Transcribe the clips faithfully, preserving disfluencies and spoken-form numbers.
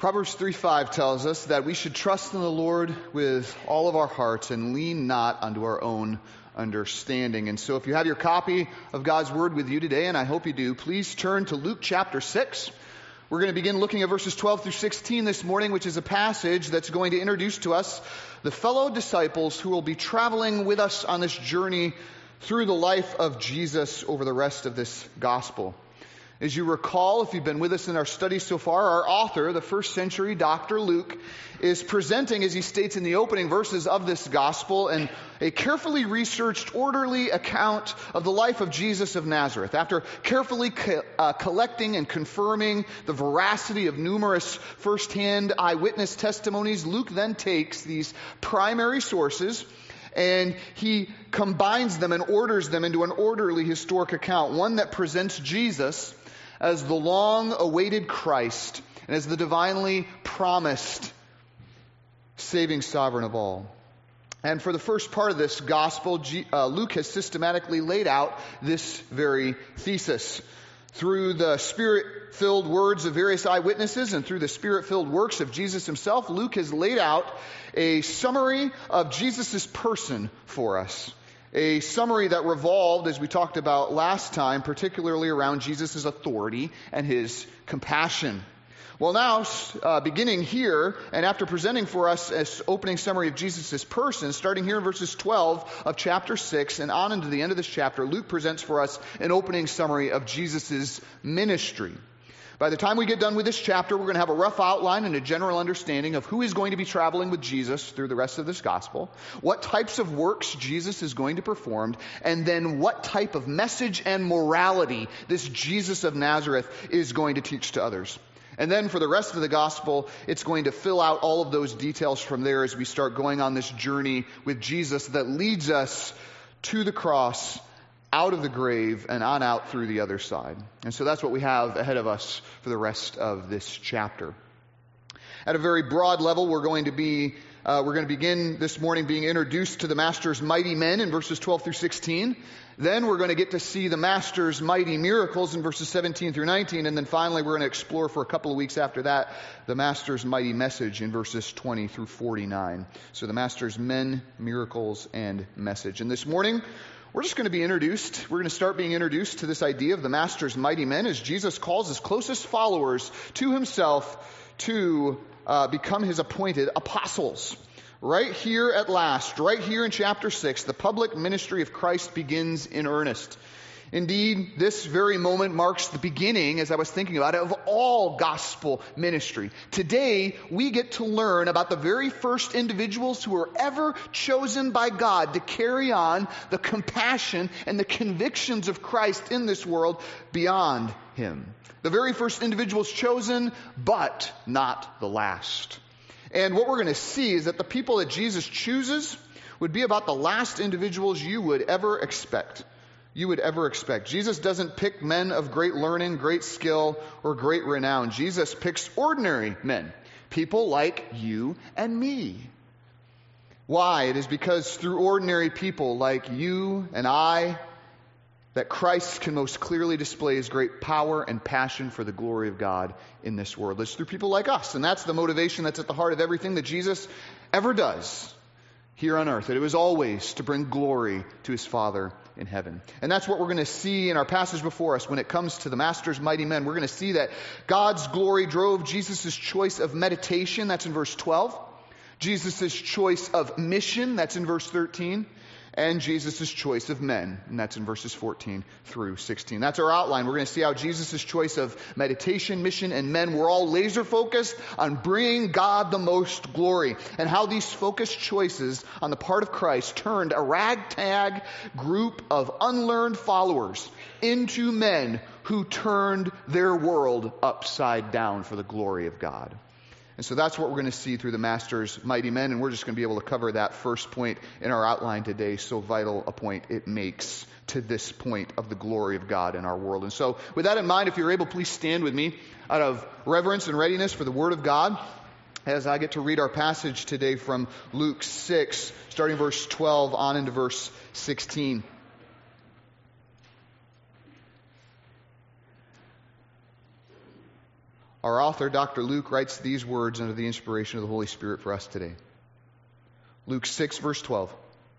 Proverbs three five tells us that we should trust in the Lord with all of our hearts and lean not unto our own understanding. And so if you have your copy of God's Word with you today, and I hope you do, please turn to Luke chapter six. We're going to begin looking at verses twelve through sixteen this morning, which is a passage that's going to introduce to us the fellow disciples who will be traveling with us on this journey through the life of Jesus over the rest of this gospel. As you recall, if you've been with us in our study so far, our author, the first century Doctor Luke, is presenting, as he states in the opening verses of this gospel, and a carefully researched, orderly account of the life of Jesus of Nazareth. After carefully co- uh, collecting and confirming the veracity of numerous first-hand eyewitness testimonies, Luke then takes these primary sources and he combines them and orders them into an orderly historic account, one that presents Jesus as the long-awaited Christ and as the divinely promised saving sovereign of all. And for the first part of this gospel, G- uh, Luke has systematically laid out this very thesis. Through the Spirit-filled words of various eyewitnesses and through the Spirit-filled works of Jesus himself, Luke has laid out a summary of Jesus' person for us. A summary that revolved, as we talked about last time, particularly around Jesus' authority and his compassion. Well, now, uh, beginning here, and after presenting for us this opening summary of Jesus' person, starting here in verses twelve of chapter six and on into the end of this chapter, Luke presents for us an opening summary of Jesus' ministry. By the time we get done with this chapter, we're going to have a rough outline and a general understanding of who is going to be traveling with Jesus through the rest of this gospel, what types of works Jesus is going to perform, and then what type of message and morality this Jesus of Nazareth is going to teach to others. And then for the rest of the gospel, it's going to fill out all of those details from there as we start going on this journey with Jesus that leads us to the cross, out of the grave, and on out through the other side. And so that's what we have ahead of us for the rest of this chapter. At a very broad level, we're going to be uh, we're going to begin this morning being introduced to the Master's mighty men in verses twelve through sixteen. Then we're going to get to see the Master's mighty miracles in verses seventeen through nineteen. And then finally, we're going to explore for a couple of weeks after that the Master's mighty message in verses twenty through forty-nine. So the Master's men, miracles, and message. And this morning, we're just going to be introduced. We're going to start being introduced to this idea of the Master's mighty men as Jesus calls his closest followers to himself to uh, become his appointed apostles. Right here at last, right here in chapter six, the public ministry of Christ begins in earnest. Indeed, this very moment marks the beginning, as I was thinking about it, of all gospel ministry. Today, we get to learn about the very first individuals who were ever chosen by God to carry on the compassion and the convictions of Christ in this world beyond him. The very first individuals chosen, but not the last. And what we're going to see is that the people that Jesus chooses would be about the last individuals you would ever expect. You would ever expect. Jesus doesn't pick men of great learning, great skill, or great renown. Jesus picks ordinary men, people like you and me. Why? It is because through ordinary people like you and I, that Christ can most clearly display his great power and passion for the glory of God in this world. It's through people like us, and that's the motivation that's at the heart of everything that Jesus ever does here on earth. That it was always to bring glory to his Father in heaven. And that's what we're going to see in our passage before us when it comes to the Master's mighty men. We're going to see that God's glory drove Jesus' choice of meditation, that's in verse twelve. Jesus' choice of mission, that's in verse thirteen. And Jesus' choice of men, and that's in verses fourteen through sixteen. That's our outline. We're going to see how Jesus' choice of meditation, mission, and men were all laser focused on bringing God the most glory, and how these focused choices on the part of Christ turned a ragtag group of unlearned followers into men who turned their world upside down for the glory of God. And so that's what we're going to see through the Master's mighty men, and we're just going to be able to cover that first point in our outline today, so vital a point it makes to this point of the glory of God in our world. And so with that in mind, if you're able, please stand with me out of reverence and readiness for the Word of God as I get to read our passage today from Luke six, starting verse twelve on into verse sixteen. Our author, Doctor Luke, writes these words under the inspiration of the Holy Spirit for us today. Luke six, verse twelve.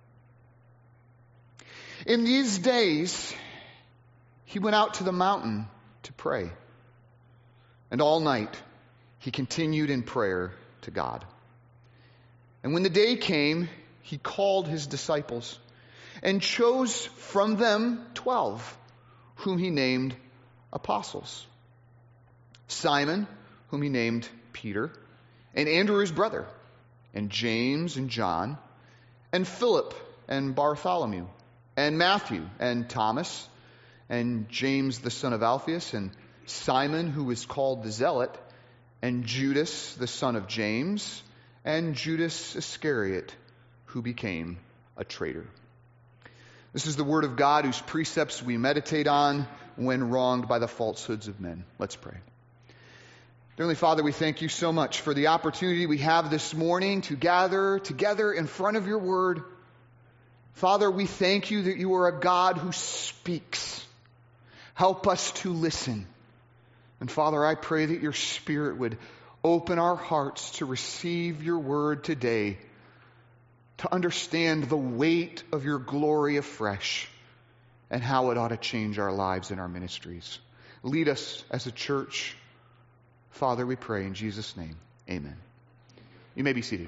In these days, he went out to the mountain to pray. And all night, he continued in prayer to God. And when the day came, he called his disciples and chose from them twelve, whom he named apostles. Simon, whom he named Peter, and Andrew his brother, and James and John, and Philip and Bartholomew, and Matthew and Thomas, and James the son of Alphaeus, and Simon, who was called the Zealot, and Judas the son of James, and Judas Iscariot, who became a traitor. This is the word of God, whose precepts we meditate on when wronged by the falsehoods of men. Let's pray. Heavenly Father, we thank you so much for the opportunity we have this morning to gather together in front of your word. Father, we thank you that you are a God who speaks. Help us to listen. And Father, I pray that your Spirit would open our hearts to receive your word today, to understand the weight of your glory afresh and how it ought to change our lives and our ministries. Lead us as a church. Father, we pray in Jesus' name. Amen. You may be seated.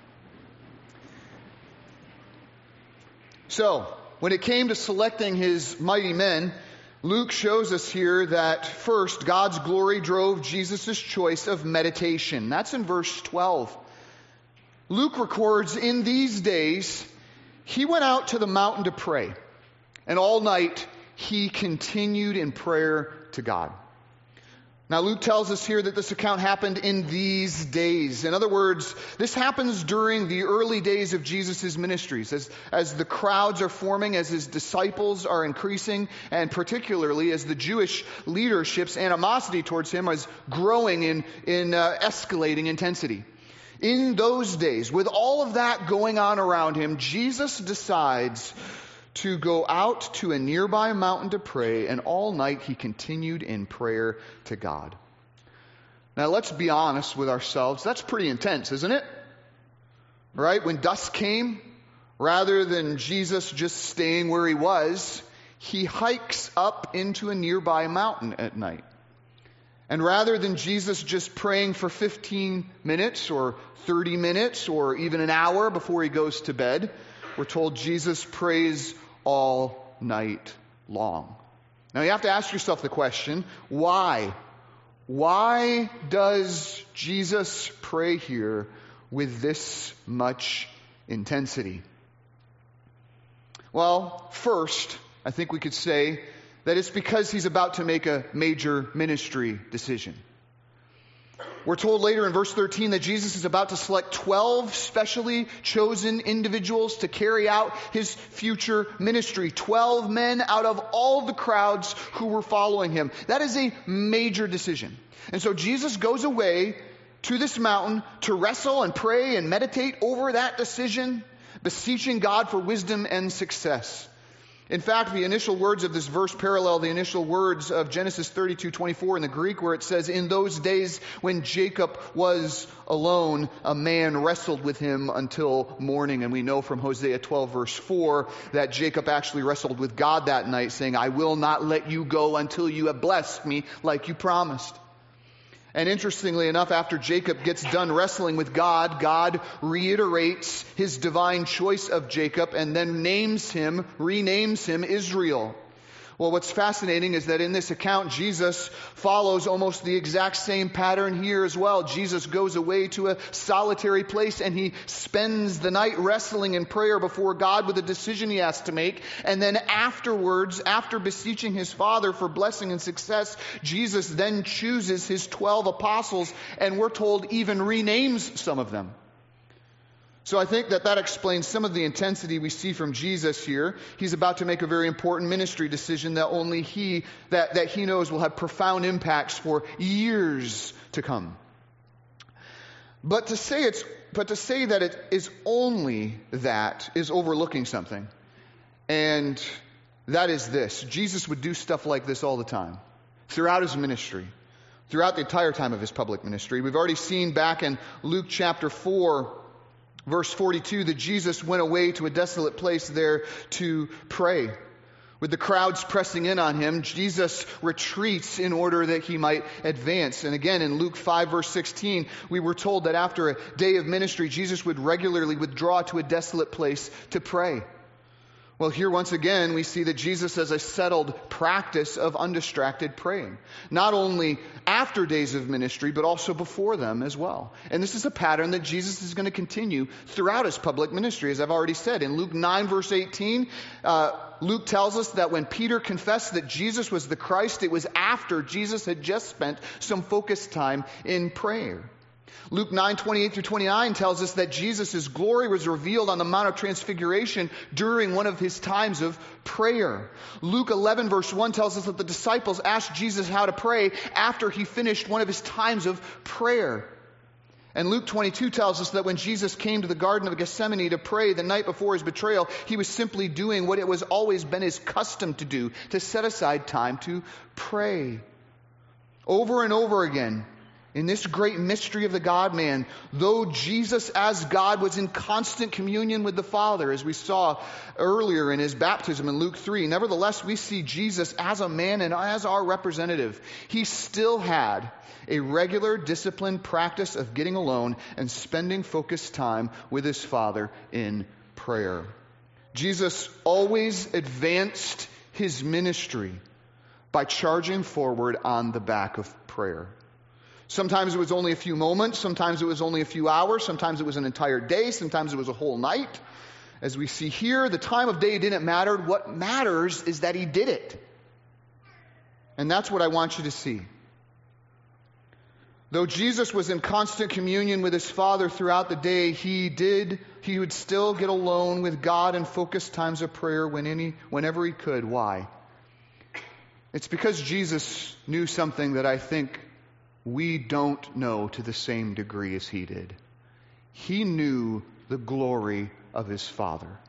So, when it came to selecting his mighty men, Luke shows us here that first, God's glory drove Jesus' choice of meditation. That's in verse twelve. Luke records, in these days, he went out to the mountain to pray, and all night he continued in prayer to God. Now, Luke tells us here that this account happened in these days. In other words, this happens during the early days of Jesus' ministries, as, as the crowds are forming, as his disciples are increasing, and particularly as the Jewish leadership's animosity towards him is growing in, in uh, escalating intensity. In those days, with all of that going on around him, Jesus decides to go out to a nearby mountain to pray, and all night he continued in prayer to God. Now, let's be honest with ourselves. That's pretty intense, isn't it? Right? When dusk came, rather than Jesus just staying where he was, he hikes up into a nearby mountain at night. And rather than Jesus just praying for fifteen minutes or thirty minutes or even an hour before he goes to bed, we're told Jesus prays all night long. Now you have to ask yourself the question, why? Why does Jesus pray here with this much intensity? Well, first, I think we could say that it's because he's about to make a major ministry decision. We're told later in verse thirteen that Jesus is about to select twelve specially chosen individuals to carry out his future ministry. twelve men out of all the crowds who were following him. That is a major decision. And so Jesus goes away to this mountain to wrestle and pray and meditate over that decision, beseeching God for wisdom and success. In fact, the initial words of this verse parallel the initial words of Genesis thirty-two twenty-four in the Greek, where it says, in those days when Jacob was alone, a man wrestled with him until morning. And we know from Hosea twelve verse four that Jacob actually wrestled with God that night, saying, I will not let you go until you have blessed me like you promised. And interestingly enough, after Jacob gets done wrestling with God, God reiterates his divine choice of Jacob and then names him, renames him Israel. Well, what's fascinating is that in this account, Jesus follows almost the exact same pattern here as well. Jesus goes away to a solitary place and he spends the night wrestling in prayer before God with a decision he has to make. And then afterwards, after beseeching his Father for blessing and success, Jesus then chooses his twelve apostles, and we're told even renames some of them. So I think that that explains some of the intensity we see from Jesus here. He's about to make a very important ministry decision that only he, that, that he knows will have profound impacts for years to come. But to say it's, but to say that it is only that is overlooking something. And that is this. Jesus would do stuff like this all the time throughout his ministry. throughout the entire time of his public ministry. We've already seen back in Luke chapter four, verse forty-two, that Jesus went away to a desolate place there to pray. With the crowds pressing in on him, Jesus retreats in order that he might advance. And again, in Luke five, verse sixteen, we were told that after a day of ministry, Jesus would regularly withdraw to a desolate place to pray. Well, here once again, we see that Jesus has a settled practice of undistracted praying. Not only after days of ministry, but also before them as well. And this is a pattern that Jesus is going to continue throughout his public ministry, as I've already said. In Luke nine, verse eighteen, uh, Luke tells us that when Peter confessed that Jesus was the Christ, it was after Jesus had just spent some focused time in prayer. Luke nine, twenty-eight through twenty-nine tells us that Jesus' glory was revealed on the Mount of Transfiguration during one of his times of prayer. Luke eleven, verse one tells us that the disciples asked Jesus how to pray after he finished one of his times of prayer. And Luke twenty-two tells us that when Jesus came to the Garden of Gethsemane to pray the night before his betrayal, he was simply doing what it was always been his custom to do, to set aside time to pray. Over and over again, in this great mystery of the God-man, though Jesus as God was in constant communion with the Father, as we saw earlier in his baptism in Luke three, nevertheless we see Jesus as a man and as our representative. He still had a regular disciplined practice of getting alone and spending focused time with his Father in prayer. Jesus always advanced his ministry by charging forward on the back of prayer. Sometimes it was only a few moments, sometimes it was only a few hours, sometimes it was an entire day, sometimes it was a whole night. As we see here, the time of day didn't matter. What matters is that he did it. And that's what I want you to see. Though Jesus was in constant communion with his Father throughout the day, he did, he would still get alone with God and focus times of prayer when any, whenever he could. Why? It's because Jesus knew something that I think we don't know to the same degree as he did. He knew the glory of his Father.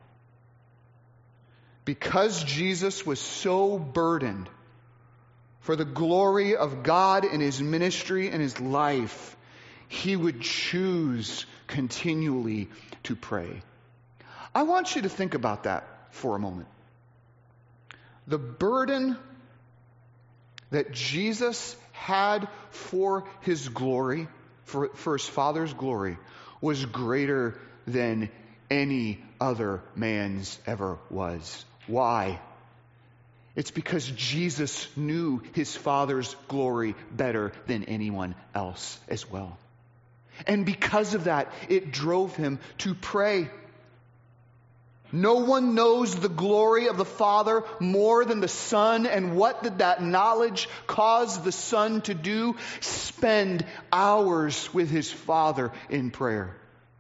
Because Jesus was so burdened for the glory of God in his ministry and his life, he would choose continually to pray. I want you to think about that for a moment. The burden that Jesus had for his glory, for, for his Father's glory, was greater than any other man's ever was. Why? It's because Jesus knew his Father's glory better than anyone else as well. And because of that, it drove him to pray. No one knows the glory of the Father more than the Son. And what did that knowledge cause the Son to do? Spend hours with his Father in prayer.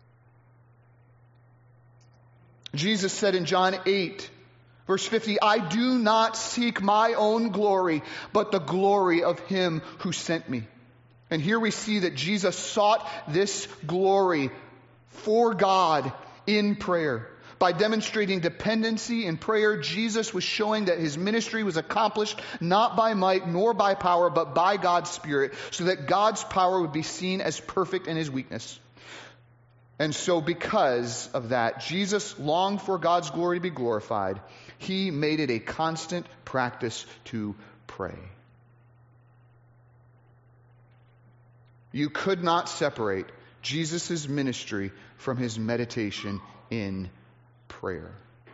Jesus said in John eight, verse fifty, I do not seek my own glory, but the glory of him who sent me. And here we see that Jesus sought this glory for God in prayer. By demonstrating dependency in prayer, Jesus was showing that his ministry was accomplished not by might nor by power, but by God's Spirit, so that God's power would be seen as perfect in his weakness. And so because of that, Jesus longed for God's glory to be glorified. He made it a constant practice to pray. You could not separate Jesus' ministry from his meditation in prayer.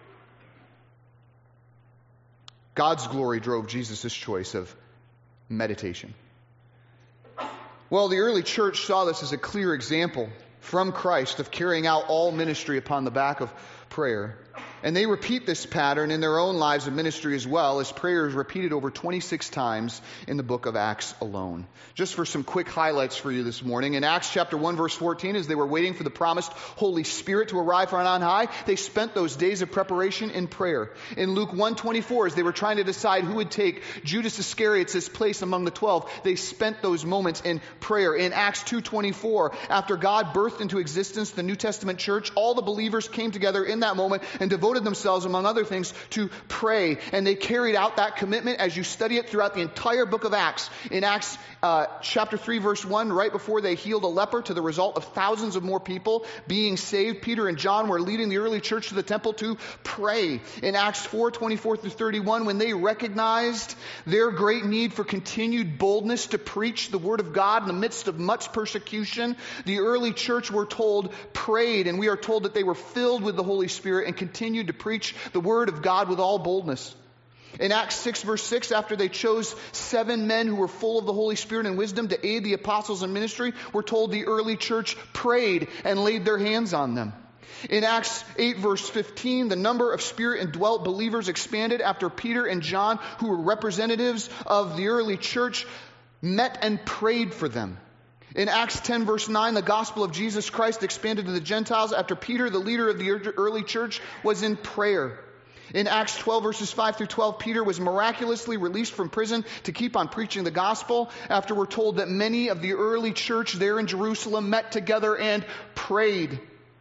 God's glory drove Jesus' choice of meditation. Well, the early church saw this as a clear example from Christ of carrying out all ministry upon the back of prayer. And they repeat this pattern in their own lives of ministry as well, as prayer is repeated over twenty-six times in the book of Acts alone. Just for some quick highlights for you this morning. In Acts chapter one, verse fourteen, as they were waiting for the promised Holy Spirit to arrive from on high, they spent those days of preparation in prayer. In Luke one twenty-four, as they were trying to decide who would take Judas Iscariot's place among the twelve, they spent those moments in prayer. In Acts two twenty-four, after God birthed into existence the New Testament church, all the believers came together in that moment and devoted devoted themselves, among other things, to pray. And they carried out that commitment as you study it throughout the entire book of Acts. In Acts uh, chapter three, verse one, right before they healed a leper to the result of thousands of more people being saved, Peter and John were leading the early church to the temple to pray. In Acts four, twenty-four through thirty-one, when they recognized their great need for continued boldness to preach the word of God in the midst of much persecution, the early church, we're told, prayed, and we are told that they were filled with the Holy Spirit and continued to preach the word of God with all boldness. In Acts six, verse six, after they chose seven men who were full of the Holy Spirit and wisdom to aid the apostles in ministry, we're told the early church prayed and laid their hands on them. In Acts eight, verse fifteen, the number of Spirit-indwelt believers expanded after Peter and John, who were representatives of the early church, met and prayed for them. In Acts ten, verse nine, the gospel of Jesus Christ expanded to the Gentiles after Peter, the leader of the early church, was in prayer. In Acts twelve, verses five through twelve, Peter was miraculously released from prison to keep on preaching the gospel, after we're told that many of the early church there in Jerusalem met together and prayed.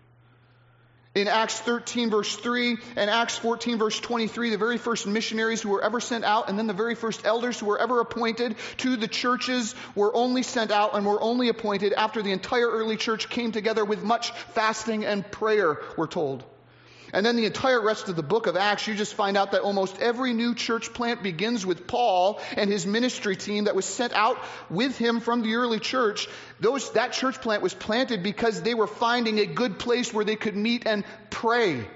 In Acts thirteen, verse three, and Acts fourteen, verse twenty-three, the very first missionaries who were ever sent out, and then the very first elders who were ever appointed to the churches were only sent out and were only appointed after the entire early church came together with much fasting and prayer, we're told. And then the entire rest of the book of Acts, you just find out that almost every new church plant begins with Paul and his ministry team that was sent out with him from the early church. Those, that church plant was planted because they were finding a good place where they could meet and pray.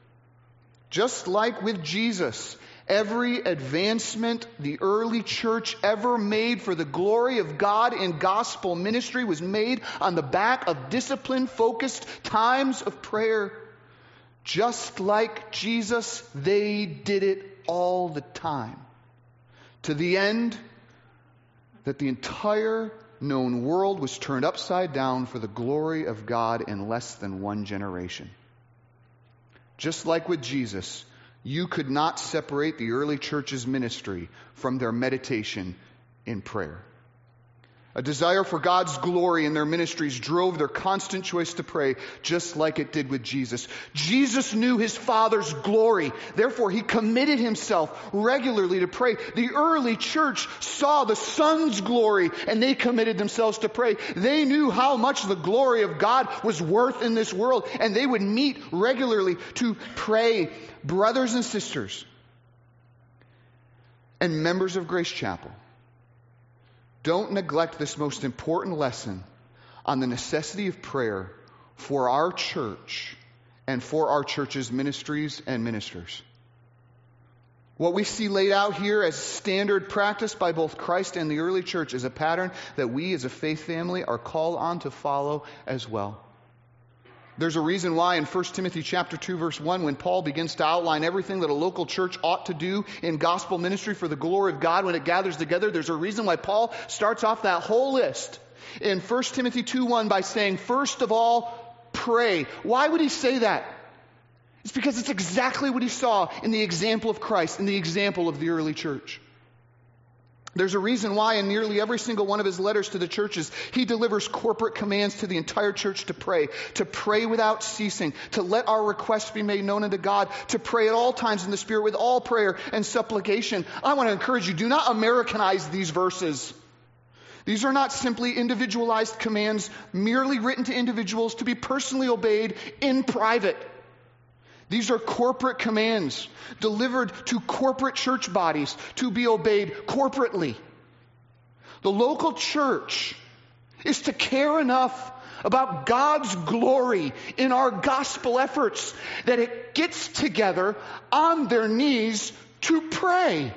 Just like with Jesus, every advancement the early church ever made for the glory of God in gospel ministry was made on the back of disciplined, focused times of prayer. Just like Jesus, they did it all the time. To the end that the entire known world was turned upside down for the glory of God in less than one generation. Just like with Jesus, you could not separate the early church's ministry from their meditation in prayer. A desire for God's glory in their ministries drove their constant choice to pray, just like it did with Jesus. Jesus knew his Father's glory. Therefore, he committed himself regularly to pray. The early church saw the Son's glory, and they committed themselves to pray. They knew how much the glory of God was worth in this world, and they would meet regularly to pray. Brothers and sisters, and members of Grace Chapel, don't neglect this most important lesson on the necessity of prayer for our church and for our church's ministries and ministers. What we see laid out here as standard practice by both Christ and the early church is a pattern that we as a faith family are called on to follow as well. There's a reason why in First Timothy chapter two, verse one, when Paul begins to outline everything that a local church ought to do in gospel ministry for the glory of God when it gathers together, there's a reason why Paul starts off that whole list in First Timothy two one by saying, first of all, pray. Why would he say that? It's because it's exactly what he saw in the example of Christ, in the example of the early church. There's a reason why in nearly every single one of his letters to the churches, he delivers corporate commands to the entire church to pray, to pray without ceasing, to let our requests be made known unto God, to pray at all times in the Spirit with all prayer and supplication. I want to encourage you, do not Americanize these verses. These are not simply individualized commands merely written to individuals to be personally obeyed in private. These are corporate commands delivered to corporate church bodies to be obeyed corporately. The local church is to care enough about God's glory in our gospel efforts that it gets together on their knees to pray.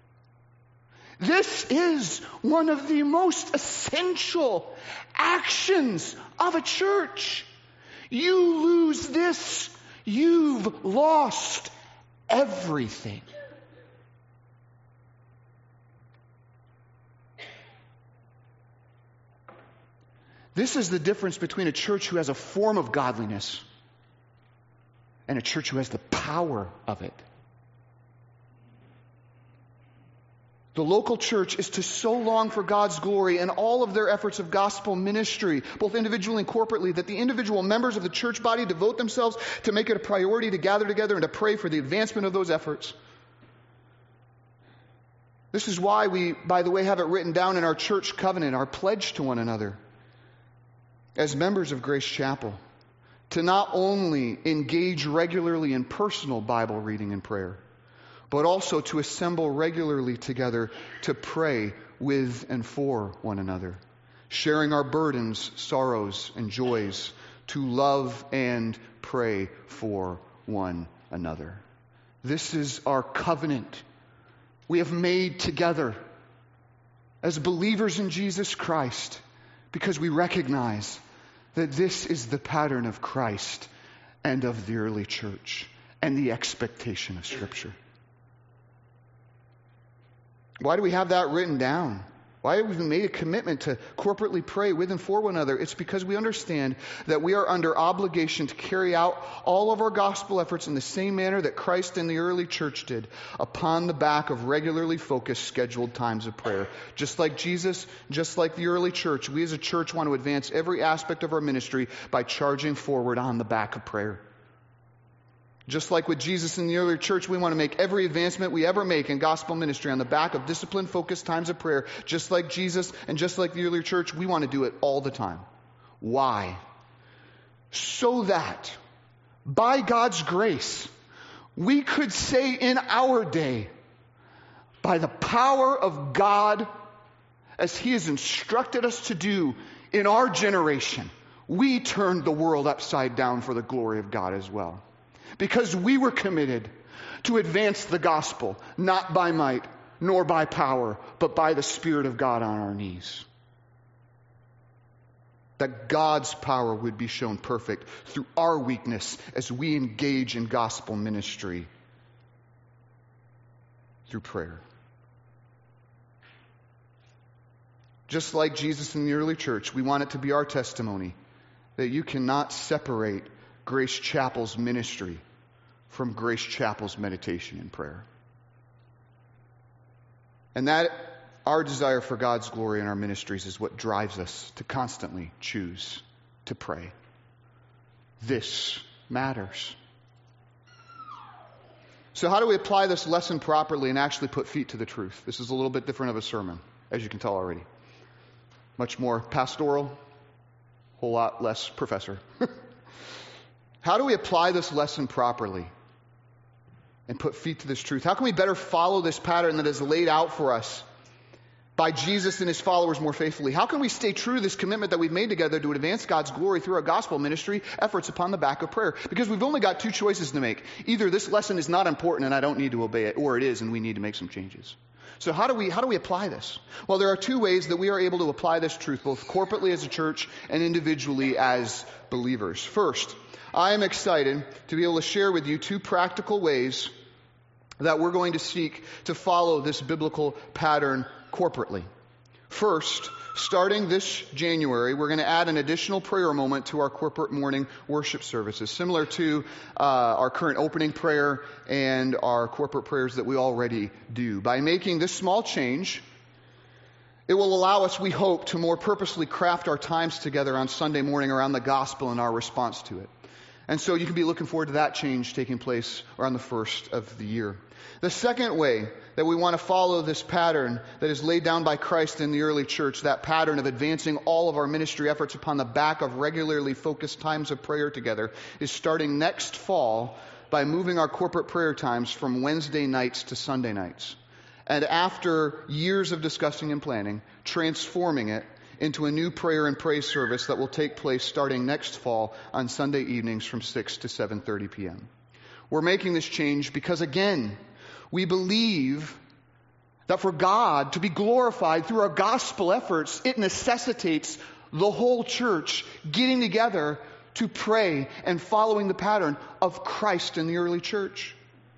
This is one of the most essential actions of a church. You lose this, you've lost everything. This is the difference between a church who has a form of godliness and a church who has the power of it. the local church is to so long for God's glory and all of their efforts of gospel ministry, both individually and corporately, that the individual members of the church body devote themselves to make it a priority to gather together and to pray for the advancement of those efforts. This is why we, by the way, have it written down in our church covenant, our pledge to one another, as members of Grace Chapel, to not only engage regularly in personal Bible reading and prayer, but also to assemble regularly together to pray with and for one another, sharing our burdens, sorrows, and joys, to love and pray for one another. This is our covenant we have made together as believers in Jesus Christ, because we recognize that this is the pattern of Christ and of the early church and the expectation of Scripture. Why do we have that written down? Why have we made a commitment to corporately pray with and for one another? It's because we understand that we are under obligation to carry out all of our gospel efforts in the same manner that Christ and the early church did, upon the back of regularly focused, scheduled times of prayer. Just like Jesus, just like the early church, we as a church want to advance every aspect of our ministry by charging forward on the back of prayer. Just like with Jesus in the early church, we want to make every advancement we ever make in gospel ministry on the back of disciplined, focused times of prayer. Just like Jesus and just like the early church, we want to do it all the time. Why? So that, by God's grace, we could say in our day, by the power of God, as He has instructed us to do in our generation, we turned the world upside down for the glory of God as well. Because we were committed to advance the gospel, not by might, nor by power, but by the Spirit of God on our knees. That God's power would be shown perfect through our weakness as we engage in gospel ministry through prayer. Just like Jesus in the early church, we want it to be our testimony that you cannot separate Grace Chapel's ministry from Grace Chapel's meditation and prayer. And that our desire for God's glory in our ministries is what drives us to constantly choose to pray. This matters. So how do we apply this lesson properly and actually put feet to the truth? This is a little bit different of a sermon, as you can tell already. Much more pastoral, a whole lot less professor. How do we apply this lesson properly and put feet to this truth? How can we better follow this pattern that is laid out for us by Jesus and His followers more faithfully? How can we stay true to this commitment that we've made together to advance God's glory through our gospel ministry efforts upon the back of prayer? Because we've only got two choices to make. Either this lesson is not important and I don't need to obey it, or it is and we need to make some changes. So how do we how do we apply this? Well, there are two ways that we are able to apply this truth, both corporately as a church and individually as believers. First, I am excited to be able to share with you two practical ways that we're going to seek to follow this biblical pattern corporately. First, starting this January, we're going to add an additional prayer moment to our corporate morning worship services, similar to uh, our current opening prayer and our corporate prayers that we already do. By making this small change, it will allow us, we hope, to more purposely craft our times together on Sunday morning around the gospel and our response to it. And so you can be looking forward to that change taking place around the first of the year. The second way that we want to follow this pattern that is laid down by Christ in the early church, that pattern of advancing all of our ministry efforts upon the back of regularly focused times of prayer together, is starting next fall by moving our corporate prayer times from Wednesday nights to Sunday nights. And after years of discussing and planning, transforming it into a new prayer and praise service that will take place starting next fall on Sunday evenings from six to seven thirty p.m. We're making this change because, again, we believe that for God to be glorified through our gospel efforts, it necessitates the whole church getting together to pray and following the pattern of Christ in the early church.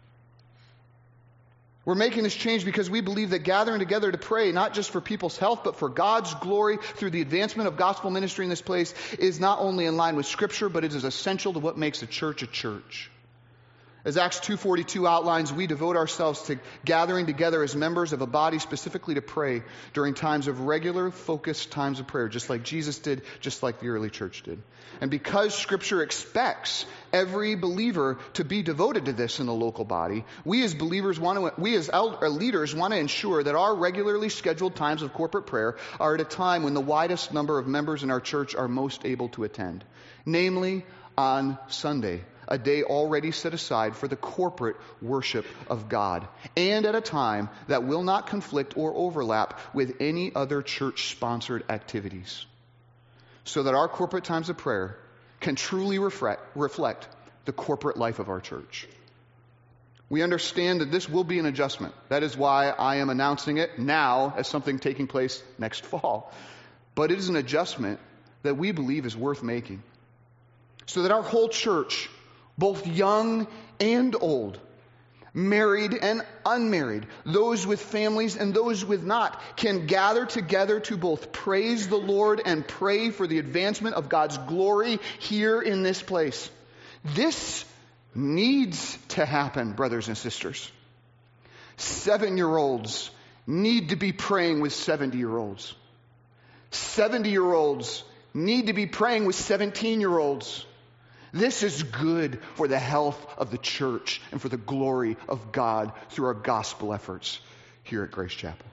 We're making this change because we believe that gathering together to pray, not just for people's health, but for God's glory through the advancement of gospel ministry in this place, is not only in line with Scripture, but it is essential to what makes a church a church. As Acts two forty-two outlines, we devote ourselves to gathering together as members of a body specifically to pray during times of regular, focused times of prayer, just like Jesus did, just like the early church did. And because Scripture expects every believer to be devoted to this in the local body, we as believers want to, we as elder, leaders want to ensure that our regularly scheduled times of corporate prayer are at a time when the widest number of members in our church are most able to attend, namely on Sunday, a day already set aside for the corporate worship of God, and at a time that will not conflict or overlap with any other church-sponsored activities, so that our corporate times of prayer can truly reflect, reflect the corporate life of our church. We understand that this will be an adjustment. That is why I am announcing it now as something taking place next fall. But it is an adjustment that we believe is worth making, so that our whole church, both young and old, married and unmarried, those with families and those with not, can gather together to both praise the Lord and pray for the advancement of God's glory here in this place. This needs to happen, brothers and sisters. Seven-year-olds need to be praying with seventy-year-olds. Seventy-year-olds need to be praying with seventeen-year-olds. This is good for the health of the church and for the glory of God through our gospel efforts here at Grace Chapel.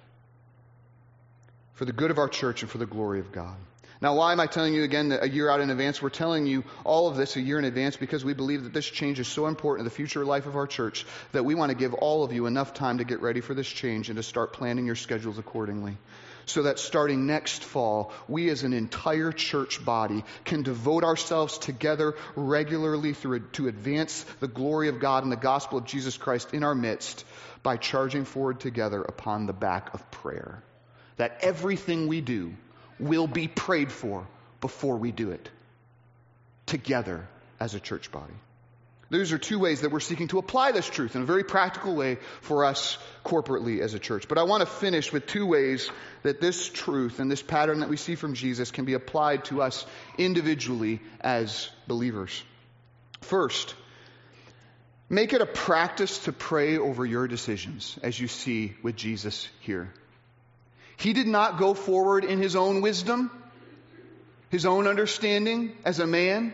For the good of our church and for the glory of God. Now, why am I telling you again that a year out in advance? We're telling you all of this a year in advance because we believe that this change is so important to the future life of our church that we want to give all of you enough time to get ready for this change and to start planning your schedules accordingly. So that starting next fall, we as an entire church body can devote ourselves together regularly through, to advance the glory of God and the gospel of Jesus Christ in our midst by charging forward together upon the back of prayer. That everything we do will be prayed for before we do it, together as a church body. Those are two ways that we're seeking to apply this truth in a very practical way for us corporately as a church. But I want to finish with two ways that this truth and this pattern that we see from Jesus can be applied to us individually as believers. First, make it a practice to pray over your decisions, as you see with Jesus here. He did not go forward in his own wisdom, his own understanding as a man.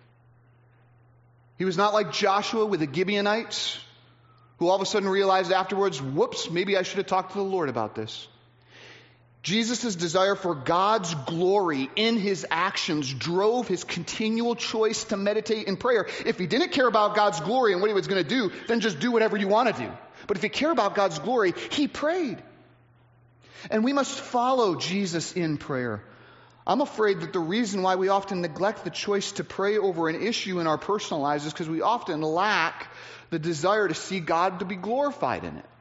He was not like Joshua with the Gibeonites, who all of a sudden realized afterwards, whoops, maybe I should have talked to the Lord about this. Jesus' desire for God's glory in his actions drove his continual choice to meditate in prayer. If he didn't care about God's glory and what he was going to do, then just do whatever you want to do. But if he cared about God's glory, he prayed. And we must follow Jesus in prayer. I'm afraid that the reason why we often neglect the choice to pray over an issue in our personal lives is because we often lack the desire to see God to be glorified in it.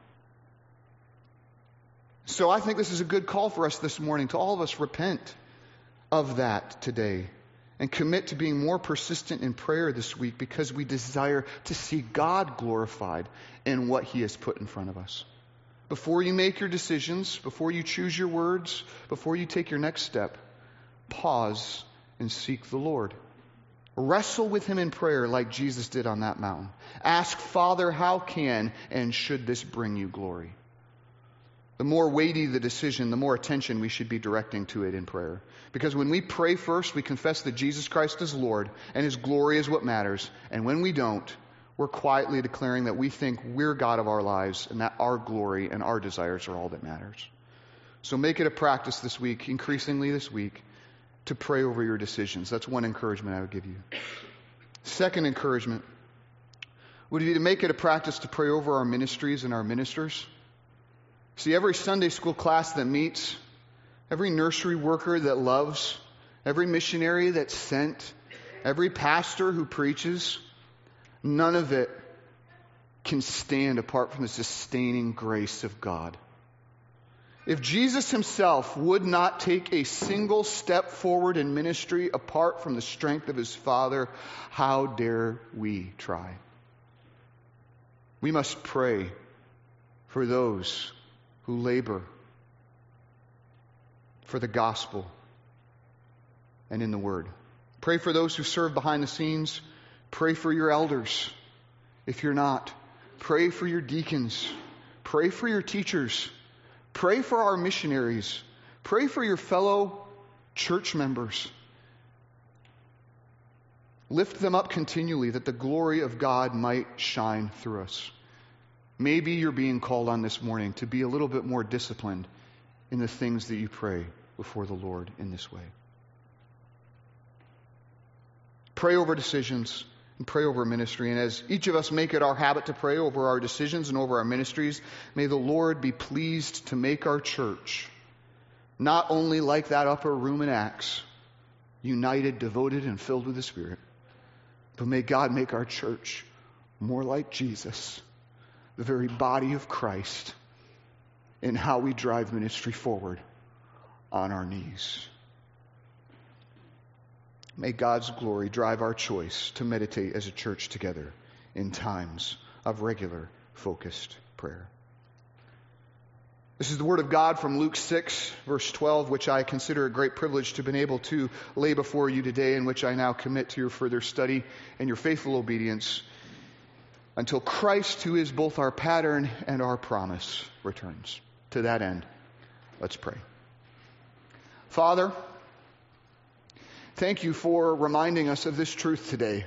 So I think this is a good call for us this morning to all of us repent of that today and commit to being more persistent in prayer this week because we desire to see God glorified in what he has put in front of us. Before you make your decisions, before you choose your words, before you take your next step, pause and seek the Lord. Wrestle with him in prayer like Jesus did on that mountain. Ask, Father, how can and should this bring you glory? The more weighty the decision, the more attention we should be directing to it in prayer. Because when we pray first, we confess that Jesus Christ is Lord and his glory is what matters. And when we don't, we're quietly declaring that we think we're God of our lives and that our glory and our desires are all that matters. So make it a practice this week, increasingly this week, to pray over your decisions. That's one encouragement I would give you. Second encouragement would be to make it a practice to pray over our ministries and our ministers. See, every Sunday school class that meets, every nursery worker that loves, every missionary that's sent, every pastor who preaches, none of it can stand apart from the sustaining grace of God. If Jesus himself would not take a single step forward in ministry apart from the strength of his Father, how dare we try? We must pray for those who labor for the gospel and in the word. Pray for those who serve behind the scenes. Pray for your elders. If you're not, pray for your deacons. Pray for your teachers. Pray for our missionaries. Pray for your fellow church members. Lift them up continually that the glory of God might shine through us. Maybe you're being called on this morning to be a little bit more disciplined in the things that you pray before the Lord in this way. Pray over decisions and pray over ministry. And as each of us make it our habit to pray over our decisions and over our ministries, may the Lord be pleased to make our church not only like that upper room in Acts, united, devoted, and filled with the Spirit, but may God make our church more like Jesus, the very body of Christ, in how we drive ministry forward on our knees. May God's glory drive our choice to meditate as a church together in times of regular, focused prayer. This is the word of God from Luke six, verse twelve, which I consider a great privilege to have been able to lay before you today, and which I now commit to your further study and your faithful obedience until Christ, who is both our pattern and our promise, returns. To that end, let's pray. Father, thank you for reminding us of this truth today.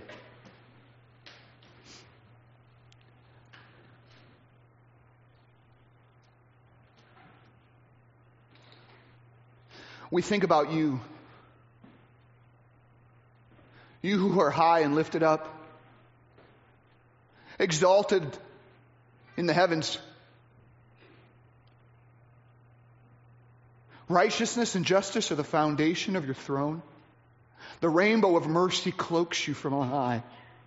We think about you, you who are high and lifted up, exalted in the heavens. Righteousness and justice are the foundation of your throne. The rainbow of mercy cloaks you from on high.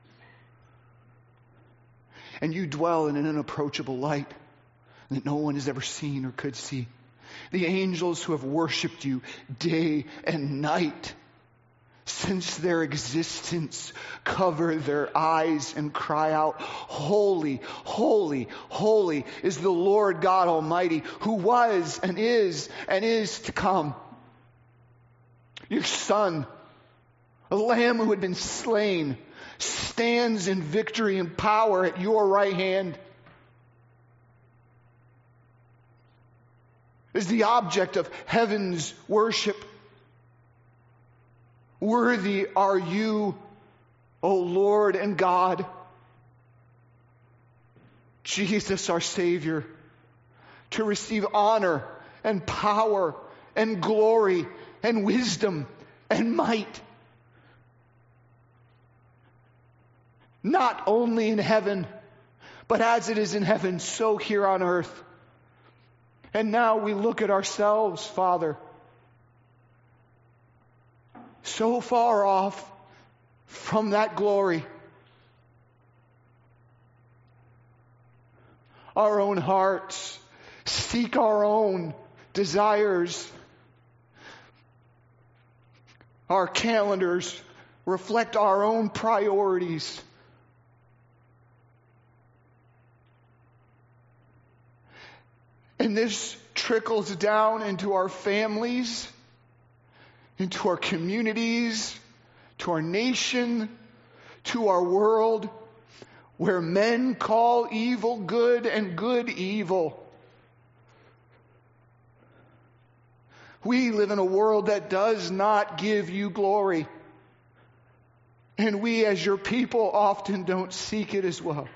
And you dwell in an unapproachable light that no one has ever seen or could see. The angels who have worshipped you day and night since their existence cover their eyes and cry out, "Holy, holy, holy is the Lord God Almighty, who was and is and is to come." Your Son, a Lamb who had been slain, stands in victory and power at your right hand. Is the object of heaven's worship. Worthy are you, O Lord and God, Jesus our Savior, to receive honor and power and glory and wisdom and might. Not only in heaven, but as it is in heaven, so here on earth. And now we look at ourselves, Father, so far off from that glory. Our own hearts seek our own desires. Our calendars reflect our own priorities. And this trickles down into our families, into our communities, to our nation, to our world, where men call evil good and good evil. We live in a world that does not give you glory. And we as your people often don't seek it as well.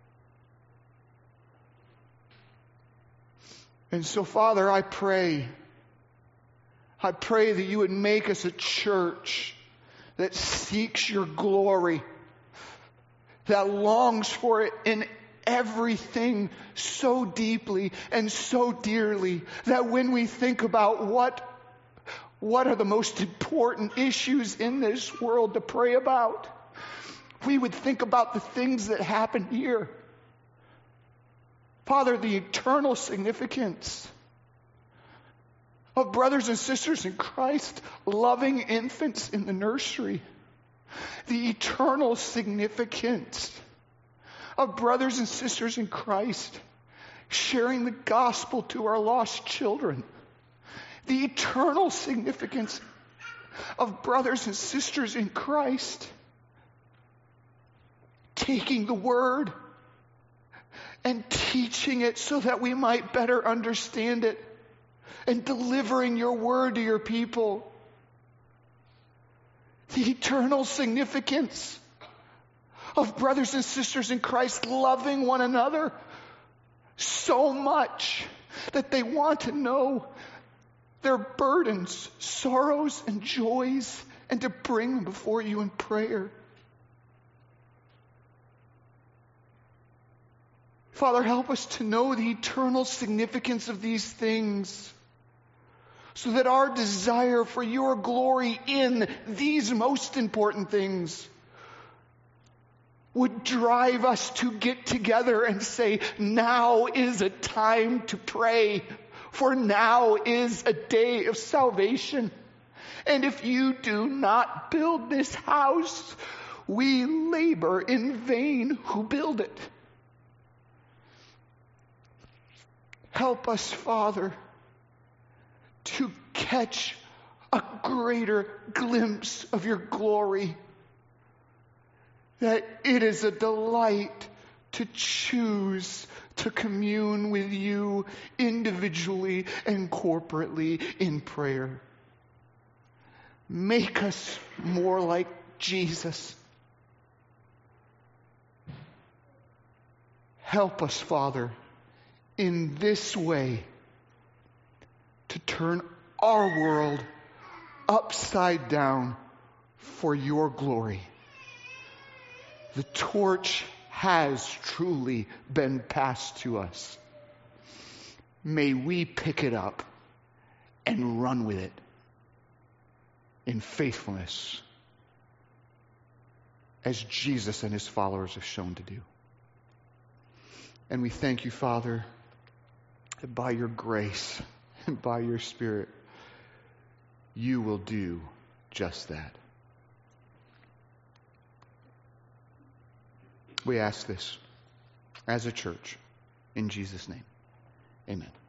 And so, Father, I pray, I pray that you would make us a church that seeks your glory, that longs for it in everything so deeply and so dearly, that when we think about what, what are the most important issues in this world to pray about, we would think about the things that happen here. Father, the eternal significance of brothers and sisters in Christ loving infants in the nursery. The eternal significance of brothers and sisters in Christ sharing the gospel to our lost children. The eternal significance of brothers and sisters in Christ taking the word and teaching it so that we might better understand it, and delivering your word to your people. The eternal significance of brothers and sisters in Christ loving one another so much that they want to know their burdens, sorrows, and joys, and to bring them before you in prayer. Father, help us to know the eternal significance of these things, so that our desire for your glory in these most important things would drive us to get together and say, now is a time to pray, for now is a day of salvation. And if you do not build this house, we labor in vain who build it. Help us, Father, to catch a greater glimpse of your glory, that it is a delight to choose to commune with you individually and corporately in prayer. Make us more like Jesus. Help us, Father, in this way to turn our world upside down for your glory. The torch has truly been passed to us. May we pick it up and run with it in faithfulness, as Jesus and his followers have shown to do. And we thank you, Father, that by your grace and by your Spirit, you will do just that. We ask this as a church in Jesus' name. Amen.